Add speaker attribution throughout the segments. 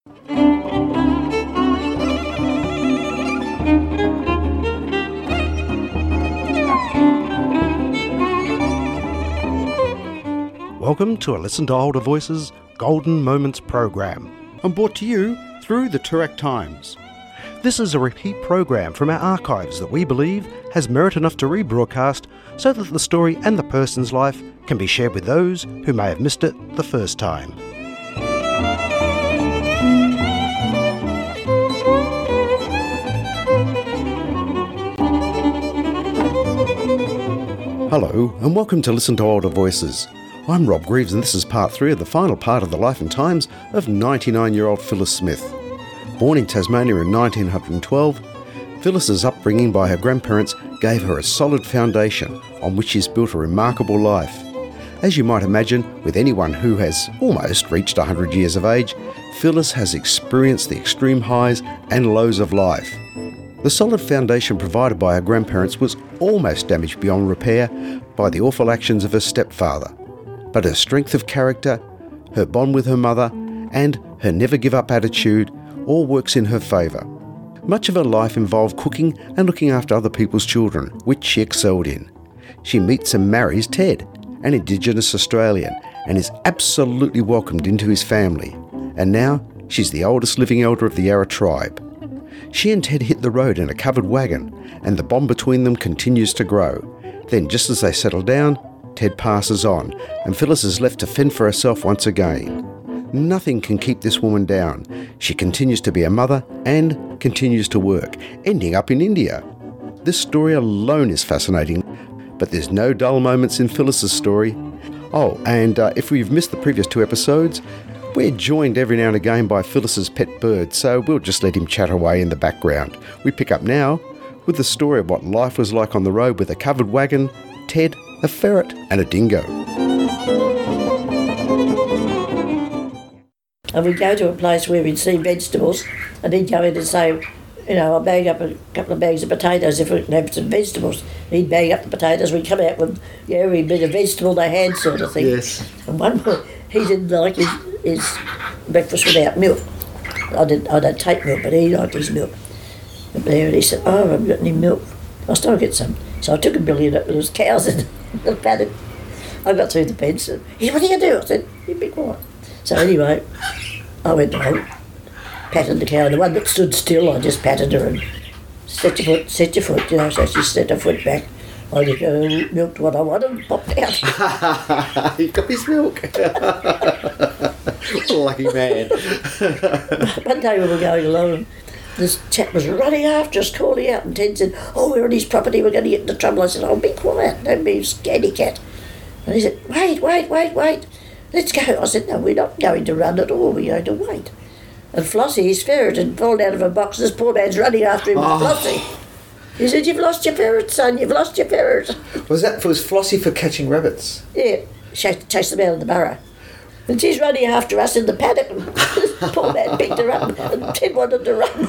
Speaker 1: Welcome to a Listen to Older Voices Golden Moments program, and brought to you through the Toorak Times. This is a repeat program from our archives that we believe has merit enough to rebroadcast so that the story and the person's life can be shared with those who may have missed it the first time. Hello, and welcome to Listen to Older Voices. I'm Rob Greaves, and this is part 3 of the final part of the life and times of 99-year-old Phyllis Smith. Born in Tasmania in 1912, Phyllis's upbringing by her grandparents gave her a solid foundation on which she's built a remarkable life. As you might imagine, with anyone who has almost reached 100 years of age, Phyllis has experienced the extreme highs and lows of life. The solid foundation provided by her grandparents was almost damaged beyond repair by the awful actions of her stepfather. But her strength of character, her bond with her mother, and her never-give-up attitude all works in her favour. Much of her life involved cooking and looking after other people's children, which she excelled in. She meets and marries Ted, an Indigenous Australian, and is absolutely welcomed into his family. And now, she's the oldest living elder of the Yarra tribe. She and Ted hit the road in a covered wagon, and the bond between them continues to grow. Then, just as they settle down, Ted passes on, and Phyllis is left to fend for herself once again. Nothing can keep this woman down. She continues to be a mother and continues to work, ending up in India. This story alone is fascinating, but there's no dull moments in Phyllis's story. Oh, and if you've missed the previous 2 episodes, we're joined every now and again by Phyllis's pet bird, so we'll just let him chatter away in the background. We pick up now with the story of what life was like on the road with a covered wagon, Ted, a ferret and a dingo.
Speaker 2: And we'd go to a place where we'd see vegetables, and he'd go in and say, you know, I'll bag up a couple of bags of potatoes if we can have some vegetables. He'd bag up the potatoes, we'd come out with every bit of vegetable they had, sort of thing.
Speaker 3: Yes.
Speaker 2: And one point, he didn't like his breakfast without milk. I don't take milk, but he liked his milk. And there he said, oh, I haven't got any milk. I still get some. So I took a billion, there was cows in the paddock. I got through the fence and he said, what are you do? I said, you be quiet. So anyway, I went home, patted the cow. The one that stood still, I just patted her and set your foot, you know, so she set her foot back. I just milked what I wanted and popped out.
Speaker 3: You got his milk. What a lucky man.
Speaker 2: One day we were going along, this chap was running after us, calling out, and Ted said, oh, we're on his property, we're going to get into trouble. I said, oh, be quiet, don't be a scaredy cat. And he said, wait, let's go. I said, no, we're not going to run at all, we're going to wait. And Flossie, his ferret, had fallen out of her box. This poor man's running after him with Flossie. He said, you've lost your ferret, son, you've lost your ferret.
Speaker 3: Was Flossie for catching rabbits?
Speaker 2: Yeah, chase them out of the burrow. And she's running after us in the paddock, and this poor man picked her up, and Ted wanted to run.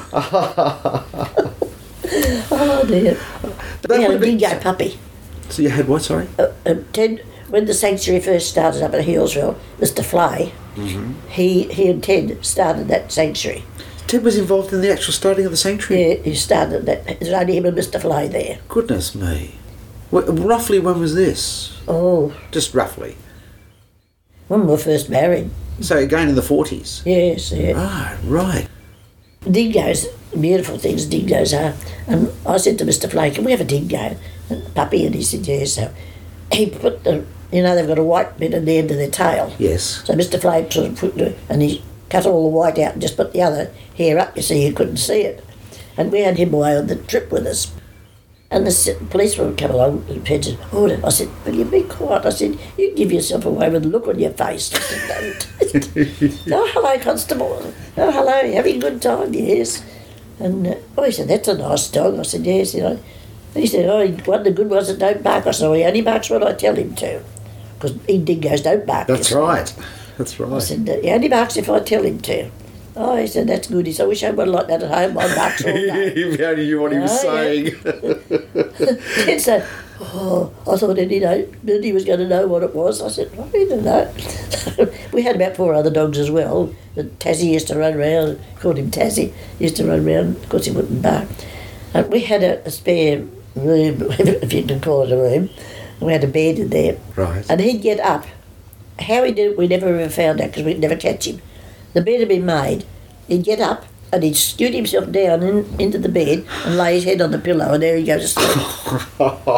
Speaker 2: Oh dear. We had a dingo puppy.
Speaker 3: So you had what, sorry?
Speaker 2: Ted, when the sanctuary first started up at Healesville, Mr. Fly, he and Ted started that sanctuary.
Speaker 3: Ted was involved in the actual starting of the sanctuary?
Speaker 2: Yeah, he started that. It was only him and Mr. Fly there.
Speaker 3: Goodness me. Roughly when was this?
Speaker 2: Oh.
Speaker 3: Just roughly.
Speaker 2: When we were first married.
Speaker 3: So again in the 40s?
Speaker 2: Yes, yeah.
Speaker 3: Ah, right.
Speaker 2: Dingoes, beautiful things dingoes are. And I said to Mr. Fly, can we have a dingo? A puppy? And he said, yes. So he put they've got a white bit at the end of their tail.
Speaker 3: Yes.
Speaker 2: So Mr. Fly sort of put it, and he cut all the white out and just put the other hair up, you see, you couldn't see it. And we had him away on the trip with us. And the policeman would come along and said, order. I said, will you be quiet? I said, you give yourself away with a look on your face. I said, don't. Oh, hello, constable. Oh, hello, you having a good time? Yes. And he said, that's a nice dog. I said, yes. You know. And he said, one of the good ones that don't bark. I said, he only barks when I tell him to. Because dingoes don't bark.
Speaker 3: That's right. That's right.
Speaker 2: I said, he only barks if I tell him to. Oh, he said, that's good. He said, I wish I had one like that at home. My barks all day.
Speaker 3: He only knew what he was saying.
Speaker 2: Ted said, Oh, I thought Eddie was going to know what it was. I said, I don't know. We had about 4 other dogs as well. But Tassie used to run around, called him Tassie, used to run around, of course he wouldn't bark. And we had a spare room, if you can call it a room, and we had a bed in there.
Speaker 3: Right.
Speaker 2: And he'd get up. How he did it, we never ever found out because we'd never catch him. The bed had been made. He'd get up and he'd scoot himself down into the bed and lay his head on the pillow, and there he goes to sleep.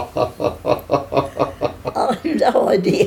Speaker 2: I have no idea.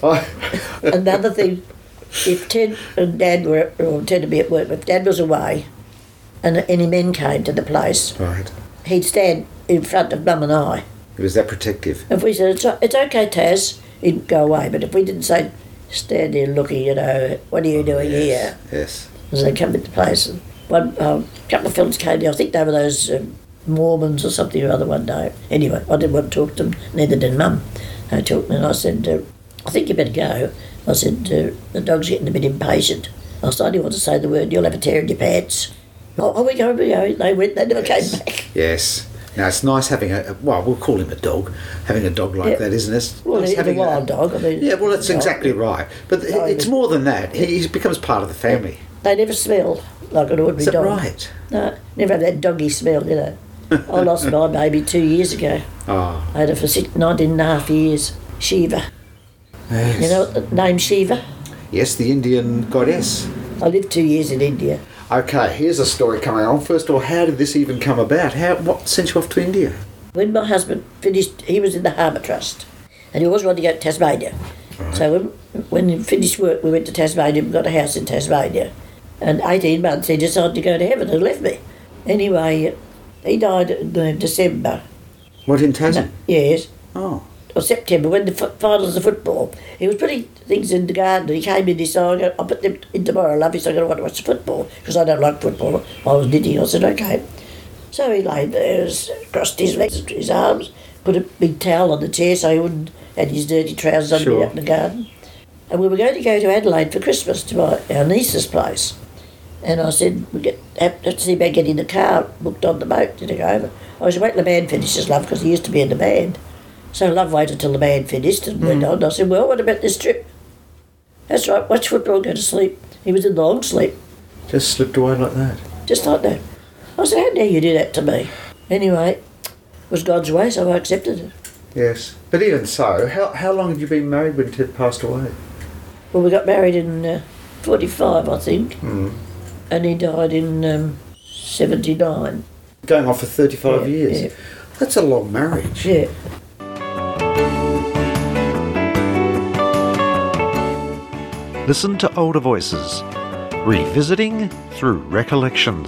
Speaker 2: Another thing, if Ted and Dad were, or Ted would be at work, if Dad was away and any men came to the place,
Speaker 3: Right.
Speaker 2: he'd stand in front of Mum and I.
Speaker 3: It was that protective.
Speaker 2: If we said, it's okay, Taz, he'd go away. But if we didn't say, stand there looking, what are you doing here?
Speaker 3: Yes.
Speaker 2: As they come into place. And one couple of fellas came down, I think they were those Mormons or something or other one day. Anyway, I didn't want to talk to them, neither did Mum. They talked to me and I said, I think you better go. I said, the dog's getting a bit impatient. I said, I only want to say the word, you'll have a tear in your pants. Oh, we go. They went, they never came back.
Speaker 3: Yes. Now, it's nice having we'll call him a dog, having a dog like that, isn't it?
Speaker 2: Well,
Speaker 3: Nice
Speaker 2: he's a
Speaker 3: having
Speaker 2: wild dog. I mean,
Speaker 3: Yeah, well, that's exactly right. But it's more than that. He becomes part of the family.
Speaker 2: They never smell like an ordinary
Speaker 3: Is that
Speaker 2: dog.
Speaker 3: right?
Speaker 2: No, never have that doggy smell, I lost my baby 2 years ago.
Speaker 3: Oh,
Speaker 2: I had her for 19 and a half years. Shiva.
Speaker 3: yes.
Speaker 2: You know the name Shiva?
Speaker 3: Yes, the Indian goddess.
Speaker 2: I lived 2 years in India.
Speaker 3: Okay, here's a story coming on. First of all, how did this even come about? What sent you off to India?
Speaker 2: When my husband finished, he was in the Harbour Trust, and he always wanted to go to Tasmania.
Speaker 3: Right.
Speaker 2: So when he finished work, we went to Tasmania and got a house in Tasmania. And 18 months, he decided to go to heaven and left me. Anyway, he died in December.
Speaker 3: What, in Tasman?
Speaker 2: Yes.
Speaker 3: Oh,
Speaker 2: Or September, when the finals of football. He was putting things in the garden, and he came in, he said, I'll put them in tomorrow, love you, so I'm going to want to watch the football, because I don't like football. I was knitting, I said, okay. So he lay there, crossed his legs, his arms, put a big towel on the chair so he wouldn't have his dirty trousers on
Speaker 3: Sure.
Speaker 2: out in the garden. And we were going to go to Adelaide for Christmas to our niece's place. And I said, have to see about getting the car booked on the boat to go over. I was waiting till the band finishes, love, because he used to be in the band. So Love waited till the band finished and went on. I said, well, what about this trip? That's right, watch football, go to sleep. He was in long sleep,
Speaker 3: just slipped away like that.
Speaker 2: just like that. I said, how dare you do that to me? Anyway, it was God's way, so I accepted it.
Speaker 3: Yes. But even so, how long had you been married when Ted passed away?
Speaker 2: Well, we got married in 45, I think,
Speaker 3: Mm.
Speaker 2: and he died in 79.
Speaker 3: Going off for 35
Speaker 2: Yeah,
Speaker 3: years.
Speaker 2: yeah.
Speaker 3: That's a long marriage.
Speaker 2: Yeah.
Speaker 1: Listen to older voices, revisiting through recollections.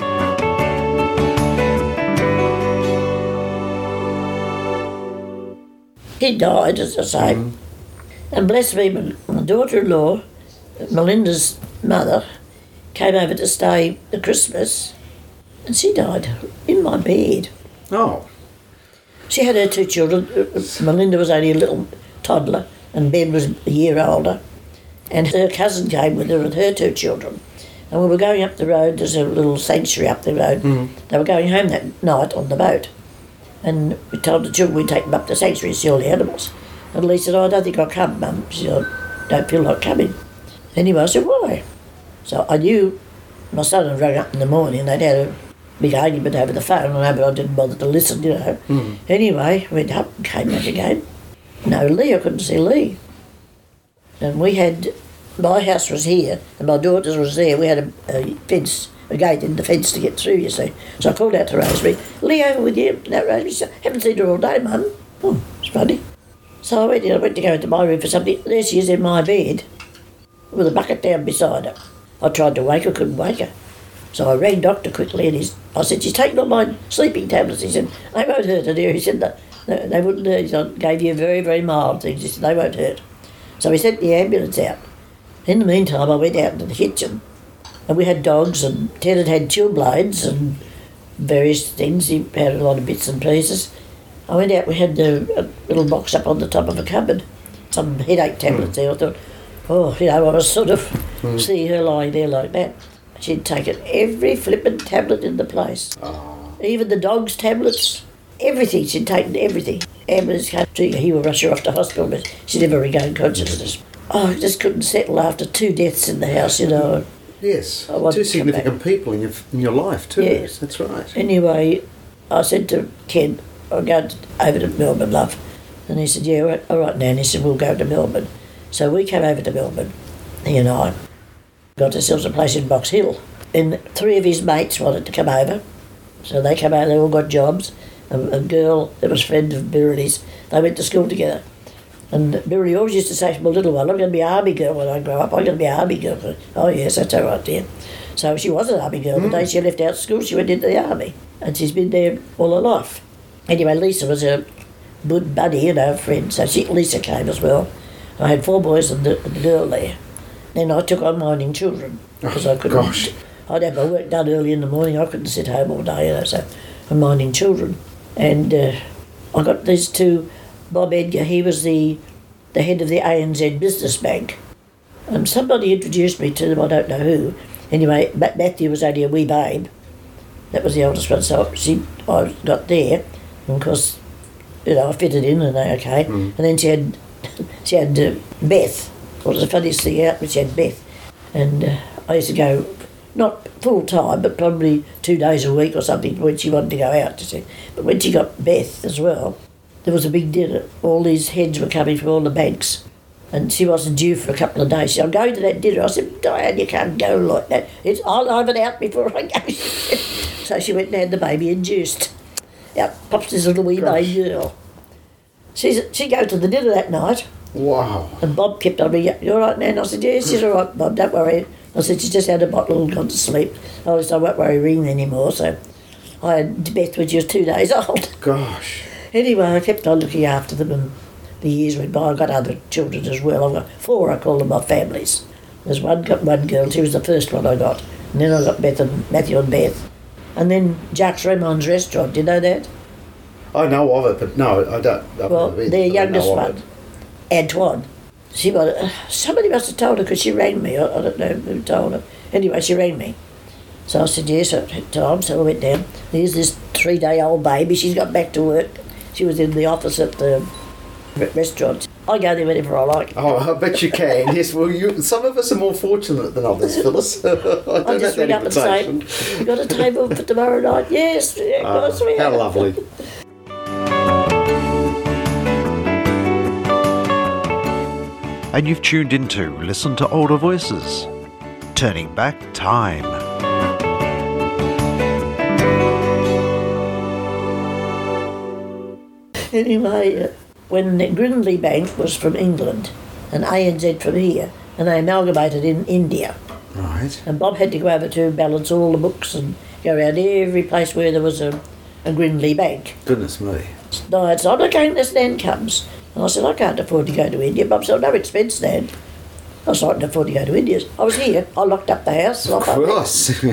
Speaker 2: He died, as I say. And bless me, my daughter-in-law, Melinda's mother, came over to stay the Christmas, and she died in my bed.
Speaker 3: Oh,
Speaker 2: She had her 2 children. Melinda was only a little toddler, and Ben was a year older. And her cousin came with her and her 2 children. And we were going up the road, there's a little sanctuary up the road. They were going home that night on the boat. And we told the children we'd take them up the sanctuary to see all the animals. And Lee said, I don't think I'll come, Mum. She said, I don't feel like coming. Anyway, I said, why? So I knew my son had rung up in the morning. They'd had a big argument over the phone, but I didn't bother to listen, Anyway, went up and came back again. No Lee, I couldn't see Lee. And we had, my house was here and my daughter's was there. We had a fence, a gate in the fence to get through, you see. So I called out to Rosemary, Lee over with you. Now Rosemary said, haven't seen her all day, Mum. Oh, it's funny. So I went to go into my room for something. There she is in my bed with a bucket down beside her. I tried to wake her, couldn't wake her. So I rang Doctor quickly and I said, she's taken all my sleeping tablets. He said, they won't hurt her, dear. He said, no, they wouldn't hurt. He said, I gave you very, very mild things. He said, they won't hurt. So we sent the ambulance out. In the meantime, I went out into the kitchen and we had dogs, and Ted had chill blades and various things. He had a lot of bits and pieces. I went out, we had a little box up on the top of a cupboard, some headache tablets there. I thought, I was sort of see her lying there like that. She'd taken every flippin' tablet in the place. Even the dog's tablets, everything. She'd taken everything. ambulance came, he will rush her off to hospital, but she never regained consciousness. Oh, I just couldn't settle after 2 deaths in the house, you know.
Speaker 3: Yes,
Speaker 2: I wanted
Speaker 3: 2
Speaker 2: to come
Speaker 3: significant people in your life too.
Speaker 2: Yes.
Speaker 3: That's right.
Speaker 2: Anyway, I said to Ken, I'll go over to Melbourne, love. And he said, yeah, all right, Nan. He said, we'll go to Melbourne. So we came over to Melbourne, he and I, got ourselves a place in Box Hill. And 3 of his mates wanted to come over. So they came over, they all got jobs. A girl that was a friend of Biri's, they went to school together. And Biri always used to say to my little one, I'm going to be an army girl when I grow up. I'm going to be an army girl. Oh, yes, that's all right, dear. So she was an army girl. The day she left out of school, she went into the army. And she's been there all her life. Anyway, Lisa was a good buddy, you know, friend. So Lisa came as well. I had 4 boys and the girl there. Then I took on minding children because I couldn't.
Speaker 3: Gosh.
Speaker 2: I'd have my work done early in the morning. I couldn't sit home all day, you know, so I'm minding children. And I got these 2, Bob Edgar, he was the head of the ANZ Business Bank. And somebody introduced me to them, I don't know who. Anyway, Matthew was only a wee babe. That was the oldest one, so I got there. And of course, you know, I fitted in and they okay. And then she had Beth. Well, it was the funniest thing out, but she had Beth. And I used to go, not full time, but probably 2 days a week or something when she wanted to go out, you see. But when she got Beth as well, there was a big dinner. All these heads were coming from all the banks. And she wasn't due for a couple of days. She said, I'm going to that dinner. I said, Diane, you can't go like that. I'll have it out before I go. So she went and had the baby induced. Out pops this little wee baby girl. She go to the dinner that night.
Speaker 3: Wow.
Speaker 2: And Bob kept on me, you all right, Nan? I said, yes, she's all right, Bob, don't worry. I said, she's just had a bottle and gone to sleep. I won't worry ring anymore. So I had Beth when she was 2 days old.
Speaker 3: Gosh.
Speaker 2: Anyway, I kept on looking after them and the years went by. I got other children as well. I've got 4, I call them my families. There's one girl, she was the first one I got. And then I got Matthew and Beth. And then Jacques Raymond's restaurant, do you know that?
Speaker 3: I know of it, but no, I don't.
Speaker 2: Well, their youngest one, Antoine. Somebody must have told her because she rang me. I don't know who told her. Anyway, she rang me. So I said, yes, at that time. So I went down. Here's this 3-day-old baby. She's got back to work. She was in the office at the restaurant. I go there whenever I like.
Speaker 3: Oh, I bet you can. Yes, well, some of us are more fortunate than others, Phyllis. I don't
Speaker 2: just
Speaker 3: have
Speaker 2: ring
Speaker 3: that
Speaker 2: up and say,
Speaker 3: invitation.
Speaker 2: you got a table for tomorrow night? Yes.
Speaker 3: How lovely.
Speaker 1: And you've tuned into Listen to Older Voices, turning back time.
Speaker 2: Anyway, when Grindley Bank was from England and ANZ from here, and they amalgamated in India.
Speaker 3: Right.
Speaker 2: And Bob had to go over to balance all the books and go around every place where there was a Grindley Bank.
Speaker 3: Goodness me.
Speaker 2: No, it's not again, this Nan comes. And I said, I can't afford to go to India. Bob said, no expense, Nan. I said, I can't afford to go to India. I was here. I locked up the house.
Speaker 3: Of course.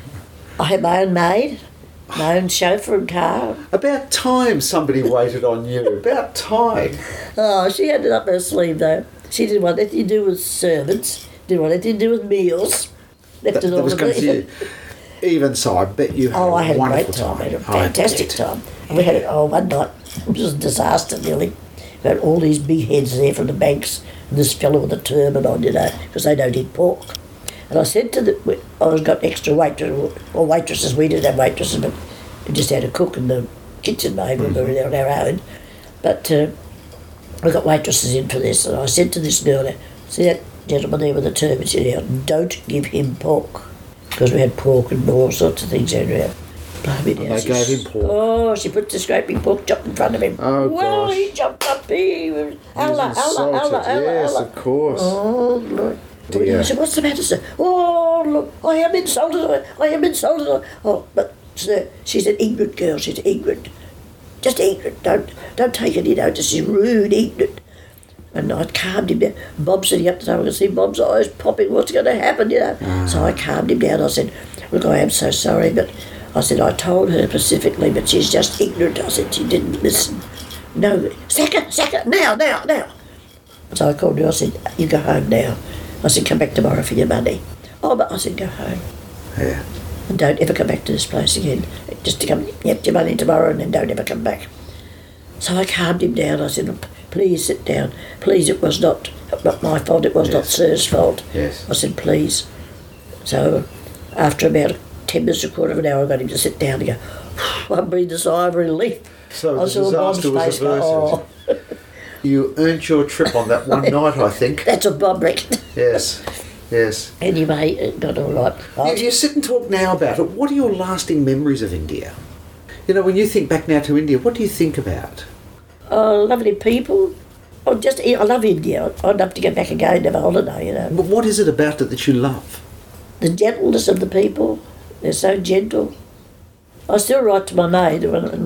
Speaker 2: I had my own maid, my own chauffeur and car.
Speaker 3: About time somebody waited on you. About time.
Speaker 2: Oh, she had it up her sleeve, though. She didn't want anything to do with servants, didn't want anything to do with meals. Left it all to me.
Speaker 3: Even so, I bet you had
Speaker 2: I had a
Speaker 3: wonderful
Speaker 2: great time. I had a
Speaker 3: I
Speaker 2: fantastic
Speaker 3: bet.
Speaker 2: time. And we had it, one night, it was a disaster nearly. We had all these big heads there from the banks, and this fellow with a turban on, you know, because they don't eat pork. And I said to I got extra waitresses, we didn't have waitresses, but we just had a cook in the kitchen maybe, we were on our own. But we got waitresses in for this, and I said to this girl, see that gentleman there with the turban, she said, don't give him pork, because we had pork and all sorts of things around.
Speaker 3: They gave him pork.
Speaker 2: Oh, she put the scraping pork chop in front of him.
Speaker 3: Oh,
Speaker 2: well,
Speaker 3: gosh.
Speaker 2: he jumped up, he was, Allah,
Speaker 3: Yes, of course.
Speaker 2: Oh, look.
Speaker 3: Dear.
Speaker 2: I said, what's the matter, sir? Oh, look, I am insulted. Oh, but, sir, she's an ignorant girl. She's ignorant. Just ignorant. Don't take any notice. She's rude, ignorant. And I calmed him down. Bob sitting up the table, I could see Bob's eyes popping. What's going to happen, you know? So I calmed him down. I said, look, I am so sorry, but I said, I told her specifically, but she's just ignorant. I said, she didn't listen. No, sack her, now. So I called her, I said, you go home now. I said, come back tomorrow for your money. Oh, but I said, go home.
Speaker 3: Yeah.
Speaker 2: And don't ever come back to this place again. Just to come, get your money tomorrow and then don't ever come back. So I calmed him down. I said, please sit down. Please, it was not my fault. It was not Sir's fault.
Speaker 3: Yes.
Speaker 2: I said, please. So after about 10 minutes, a quarter of an hour, I got him to sit down and go, I breathed a sigh of relief.
Speaker 3: So
Speaker 2: I
Speaker 3: the disaster was averted. You earned your trip on that one night, I think.
Speaker 2: That's what Bob reckoned.
Speaker 3: Yes, yes.
Speaker 2: Anyway, it got all right.
Speaker 3: You sit and talk now about it. What are your lasting memories of India? You know, when you think back now to India, what do you think about?
Speaker 2: Oh, lovely people. I love India. I'd love to go back again and have a holiday, you know.
Speaker 3: But what is it about it that you love?
Speaker 2: The gentleness of the people. They're so gentle. I still write to my maid,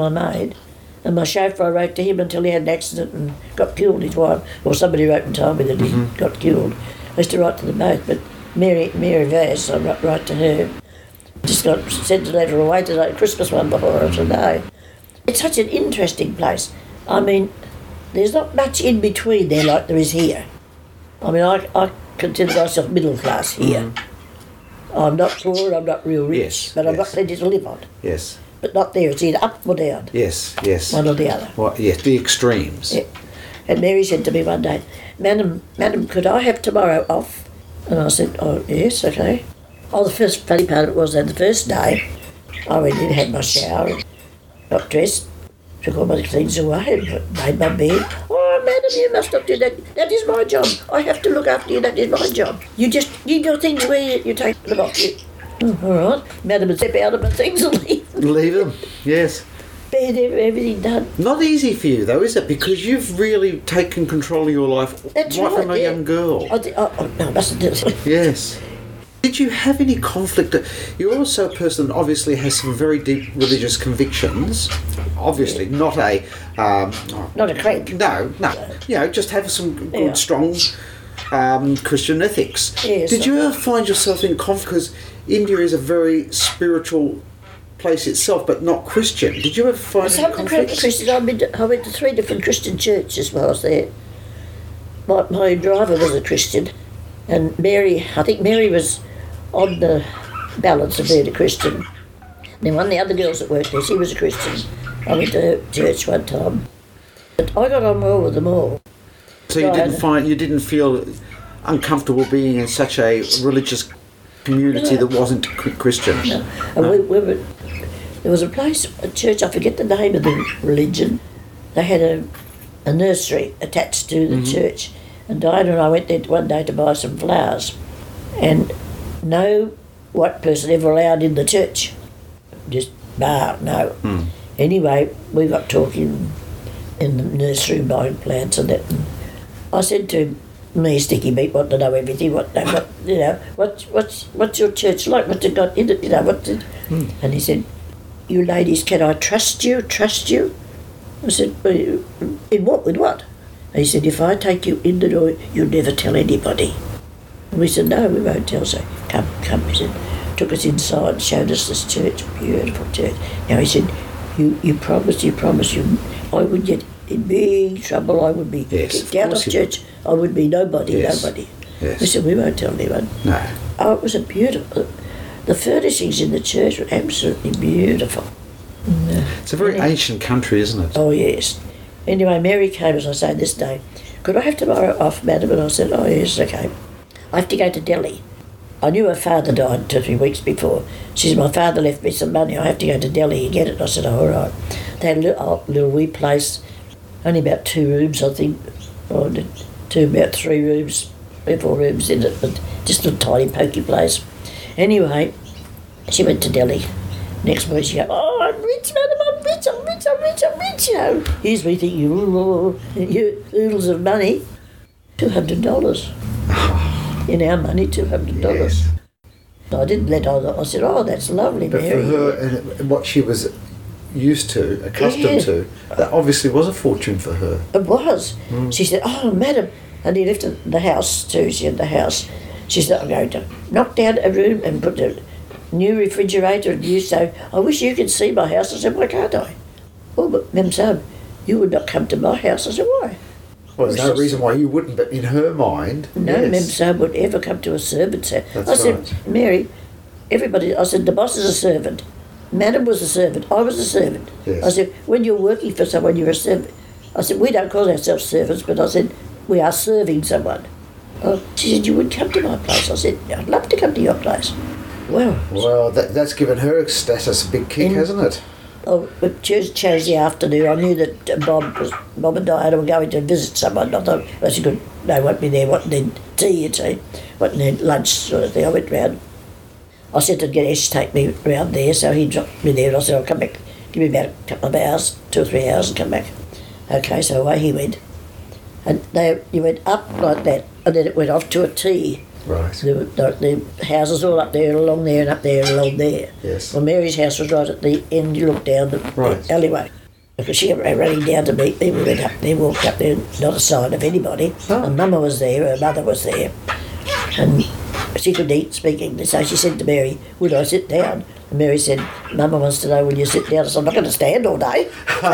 Speaker 2: and my chauffeur, I wrote to him until he had an accident and got killed, his wife. Or somebody wrote and told me that he got killed. I used to write to them both, but Mary Vass, I write to her. Just sent a letter away today, Christmas one before her today. It's such an interesting place. I mean, there's not much in between there like there is here. I mean, I consider myself middle class here. I'm not poor, I'm not real rich, but I've got plenty to live on.
Speaker 3: Yes.
Speaker 2: But not there, it's either up or down.
Speaker 3: Yes.
Speaker 2: One or the other.
Speaker 3: Well, yes, the extremes.
Speaker 2: Yeah. And Mary said to me one day, Madam, could I have tomorrow off? And I said, oh, yes, okay. Oh, the first funny part of it was that the first day, I went in, had my shower, got dressed, took all my things away and made my bed. Oh, madam, you must not do that. That is my job. I have to look after you. That is my job. You just leave your things where you take them off. All right. Madam would step out of my things and leave them.
Speaker 3: Leave them, yes.
Speaker 2: Bed, everything done.
Speaker 3: Not easy for you, though, is it? Because you've really taken control of your life
Speaker 2: That's
Speaker 3: right
Speaker 2: right,
Speaker 3: from a young girl.
Speaker 2: No, I mustn't do it.
Speaker 3: Yes. Did you have any conflict? You're also a person that obviously has some very deep religious convictions. Obviously, not a...
Speaker 2: Not a crank.
Speaker 3: No. You know, just have some good, strong Christian ethics.
Speaker 2: Yes.
Speaker 3: Did you ever find yourself in conflict? Because India is a very spiritual place itself, but not Christian. Did you ever find any conflicts?
Speaker 2: Christian. I went to 3 different Christian churches while I was there. My driver was a Christian, and I think Mary was on the balance of being a Christian. Then one of the other girls that worked there, she was a Christian. I went to her church one time. But I got on well with them all.
Speaker 3: So you didn't feel uncomfortable being in such a religious community that wasn't Christian?
Speaker 2: No. And there was a church, I forget the name of the religion. They had a nursery attached to the church. And Diana and I went there one day to buy some flowers. And no white person ever allowed in the church. Just no. Anyway, we got talking in the nursery buying plants and that. And I said to him, me, Sticky Meat, want to know everything. What's your church like? What's it got in it? And he said, you ladies, can I trust you? Trust you? I said, in what? With what? And he said, if I take you in the door, you'll never tell anybody. And we said, no, we won't tell. So come, he said. Took us inside, showed us this church, beautiful church. Now he said, you promise, I would get in big trouble. I would be kicked out of church. I would be nobody.
Speaker 3: Yes.
Speaker 2: We said, we won't tell anyone.
Speaker 3: No.
Speaker 2: Oh, it was a beautiful... The furnishings in the church were absolutely beautiful.
Speaker 3: It's a very ancient country, isn't it?
Speaker 2: Oh, yes. Anyway, Mary came, as I say, this day. Could I have tomorrow off, madam? And I said, oh, yes, okay. I have to go to Delhi. I knew her father died 2 or 3 weeks before. She said, my father left me some money. I have to go to Delhi and get it. I said, oh, all right. They had a little wee place, only about 2 rooms, I think, or about 3 rooms, 3 or 4 rooms in it, but just a tiny pokey place. Anyway, she went to Delhi. Next morning she goes, oh, I'm rich, madam, I'm rich, you know. Here's me thinking, you oodles of money. $200. In our money, $200.
Speaker 3: Yes.
Speaker 2: I didn't let on. I said, oh, that's lovely,
Speaker 3: but
Speaker 2: Mary.
Speaker 3: for her, and what she was used to, accustomed to, that obviously was a fortune for her.
Speaker 2: It was. She said, oh, madam. And he left the house too. She had the house. She said, I'm going to knock down a room and put a new refrigerator and new stove. I wish you could see my house. I said, why can't I? Oh, but Mem Sab, you would not come to my house. I said, why?
Speaker 3: Well, there's no reason why you wouldn't, but in her mind,
Speaker 2: no, Mem Sab would ever come to a servant's house.
Speaker 3: That's
Speaker 2: I said,
Speaker 3: right.
Speaker 2: Mary, everybody, I said, the boss is a servant. Madam was a servant. I was a servant.
Speaker 3: Yes.
Speaker 2: I said, when you're working for someone, you're a servant. I said, we don't call ourselves servants, but I said, we are serving someone. Oh, she said, you would come to my place. I said, I'd love to come to your place.
Speaker 3: Well, that's given her status a big kick, hasn't it?
Speaker 2: Oh, but Tuesday afternoon, I knew that Bob and Diana were going to visit someone. I thought, that's good. They won't be there wanting their tea, you see, wanting their lunch sort of thing. I went round. I said to get Ash to take me round there, so he dropped me there, and I said, I'll come back. Give me about a couple of hours, 2 or 3 hours, and come back. Okay, so away he went. And you went up like that, and then it went off to a T.
Speaker 3: Right.
Speaker 2: The houses all up there, along there, and up there, and along there.
Speaker 3: Yes.
Speaker 2: Well, Mary's house was right at the end. You look down the alleyway. Because she came running down to meet me. We went up there, walked up there, not a sign of anybody.
Speaker 3: Oh.
Speaker 2: And Mama was there, her mother was there. And she couldn't speak English, so she said to Mary, would I sit down? And Mary said, Mama wants to know, will you sit down? I said, I'm not going to stand all day.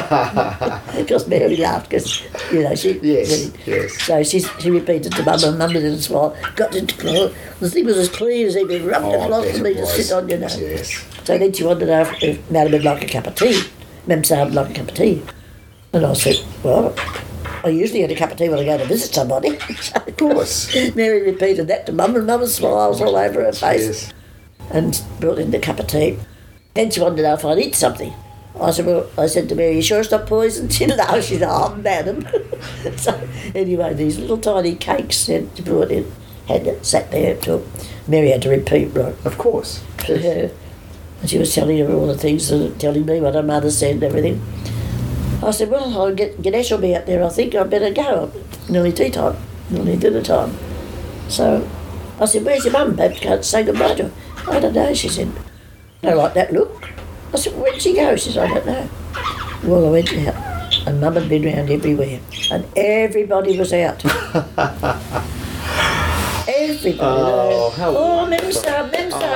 Speaker 2: Because Mary laughed, because, you know, she...
Speaker 3: Yes.
Speaker 2: So she repeated to Mama, and Mama didn't smile. Got into the thing was as clean as he'd been rubbed across for me to sit on, you know.
Speaker 3: Yes.
Speaker 2: So then she wanted to know if Madam would like a cup of tea. Mem said, I'd like a cup of tea. And I said, well, I usually had a cup of tea when I go to visit somebody.
Speaker 3: Of course.
Speaker 2: Mary repeated that to Mum, and Mum smiles all over her face.
Speaker 3: Yes.
Speaker 2: And brought in the cup of tea. Then she wanted to know if I'd eat something. I said to Mary, you sure it's not poison? She laughed. She said, oh, madam. So anyway, these little tiny cakes that she brought in, sat there till Mary had to repeat, right?
Speaker 3: Of course.
Speaker 2: For her. And she was telling her all the things, telling me what her mother said and everything. I said, well, I'll Ganesh will be out there. I think I'd better go. Nearly tea time, nearly dinner time. So I said, where's your mum? Perhaps can't say goodbye to her. I don't know, she said. I don't like that look. I said, where'd she go? She said, I don't know. Well, I went out, and Mum had been round everywhere, and everybody was out. Everybody. Memsab,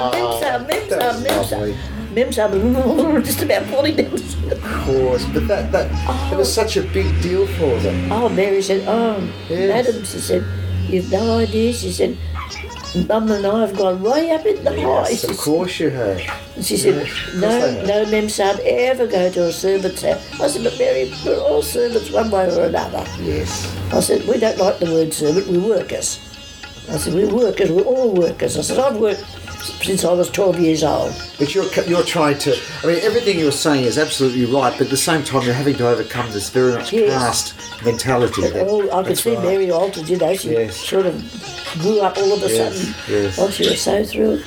Speaker 2: just about falling down.
Speaker 3: Of course, but that was such a big deal for them.
Speaker 2: Oh, Mary said,
Speaker 3: Yes.
Speaker 2: Madam, she said, you've no idea. She said, Mum and I have gone way up in the high.
Speaker 3: Yes, of course you have.
Speaker 2: And she said, no Memsab ever go to a servant's house. I said, but Mary, we're all servants one way or another.
Speaker 3: Yes.
Speaker 2: I said, we don't like the word servant, we're workers. I said, we're workers, we're all workers. I said, I've worked since I was 12 years old.
Speaker 3: But you're trying to, I mean, everything you're saying is absolutely right, but at the same time you're having to overcome this very much caste mentality.
Speaker 2: I could see
Speaker 3: right.
Speaker 2: Mary altered, you know, she sort of grew up all of a sudden.
Speaker 3: Yes.
Speaker 2: Oh, she was so thrilled.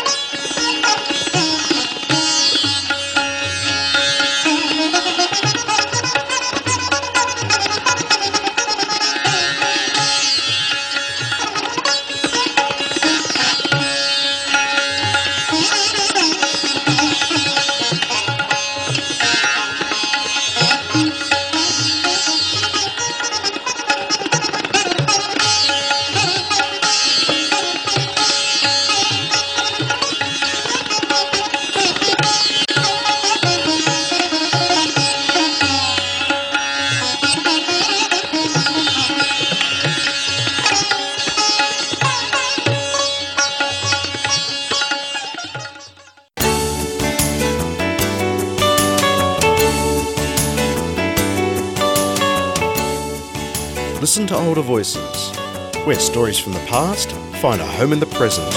Speaker 1: Listen to older voices, where stories from the past find a home in the present.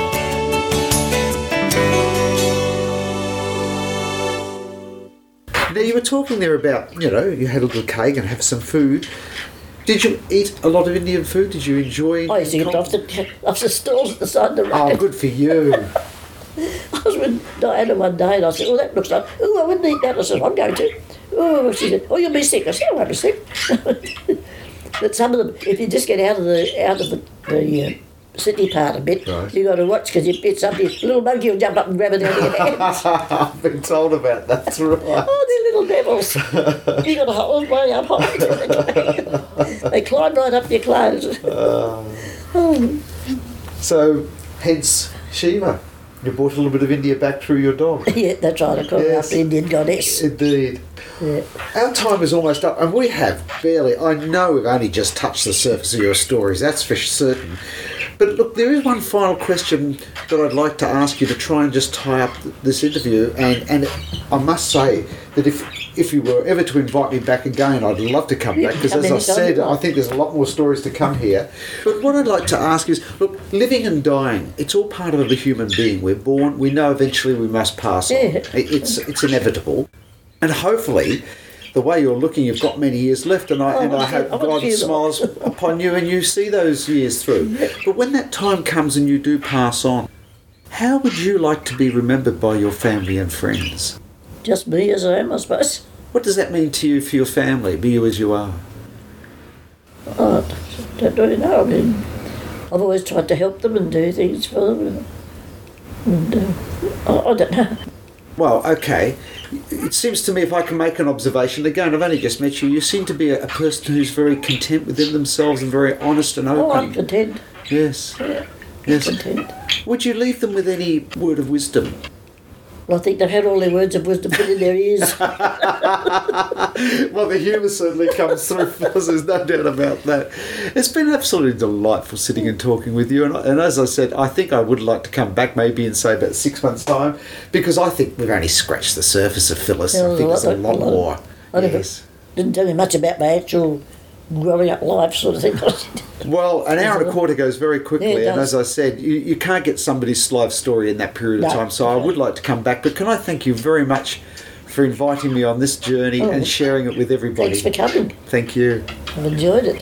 Speaker 3: Now, you were talking there about, you know, you had a little cake and have some food. Did you eat a lot of Indian food? Did you enjoy...
Speaker 2: I used to get off the stalls at the side of the road.
Speaker 3: Oh, good for you.
Speaker 2: I was with Diana one day and I said, oh, that looks like, oh, I wouldn't eat that. I said, I'm going to. Oh, she said, oh, you'll be sick. I said, I won't be sick. But some of them, if you just get out of the city part a bit,
Speaker 3: right.
Speaker 2: you got to watch because you bit something. A little monkey will jump up and grab it out of your hands.
Speaker 3: I've been told about that, that's right.
Speaker 2: Oh, they're little devils. You got to hold way up high. They climb right up your clothes.
Speaker 3: So, hence Shiva. You brought a little bit of India back through your dog.
Speaker 2: Yeah, that's right. I call her after Indian goddess.
Speaker 3: Indeed.
Speaker 2: Yeah.
Speaker 3: Our time is almost up, and we have barely, I know we've only just touched the surface of your stories, that's for certain. But look, there is one final question that I'd like to ask you to try and just tie up this interview. And I must say that if you were ever to invite me back again, I'd love to come back, because as I said, I think there's a lot more stories to come here. But what I'd like to ask is, look, living and dying, it's all part of the human being. We're born, we know eventually we must pass on. It's inevitable. And hopefully, the way you're looking, you've got many years left, and I hope God smiles upon you and you see those years through. But when that time comes and you do pass on, how would you like to be remembered by your family and friends?
Speaker 2: Just be as I am, I suppose.
Speaker 3: What does that mean to you for your family, be you as you are?
Speaker 2: I don't really know. I mean, I've always tried to help them and do things for them. And I don't know.
Speaker 3: Well, okay. It seems to me, if I can make an observation, again, I've only just met you, you seem to be a person who's very content within themselves and very honest and open.
Speaker 2: Oh, I'm content.
Speaker 3: Yes.
Speaker 2: Yeah,
Speaker 3: Yes.
Speaker 2: content.
Speaker 3: Would you leave them with any word of wisdom?
Speaker 2: Well, I think they've had all their words of wisdom put in their ears.
Speaker 3: Well, the humour certainly comes through, Phyllis, there's no doubt about that. It's been absolutely delightful sitting and talking with you, and as I said, I think I would like to come back maybe in, say, about 6 months' time, because I think we've only scratched the surface of Phyllis. I think there's a lot more.
Speaker 2: Didn't tell me much about my actual growing up life sort of thing.
Speaker 3: Well, an hour and a quarter goes very quickly,
Speaker 2: Yeah, it
Speaker 3: and
Speaker 2: does.
Speaker 3: as I said, you can't get somebody's life story in that period of
Speaker 2: No,
Speaker 3: time, so I would like to come back. But can I thank you very much for inviting me on this journey and sharing it with everybody.
Speaker 2: Thanks for coming.
Speaker 3: Thank you.
Speaker 2: I've enjoyed it.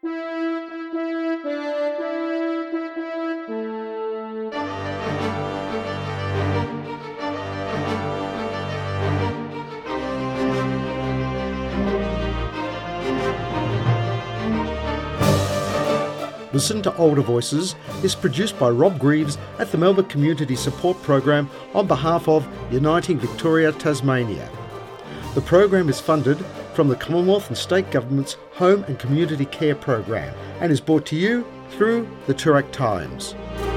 Speaker 1: Listen to Older Voices is produced by Rob Greaves at the Melbourne Community Support Program on behalf of Uniting Victoria Tasmania. The program is funded from the Commonwealth and State Government's Home and Community Care Program and is brought to you through the Toorak Times.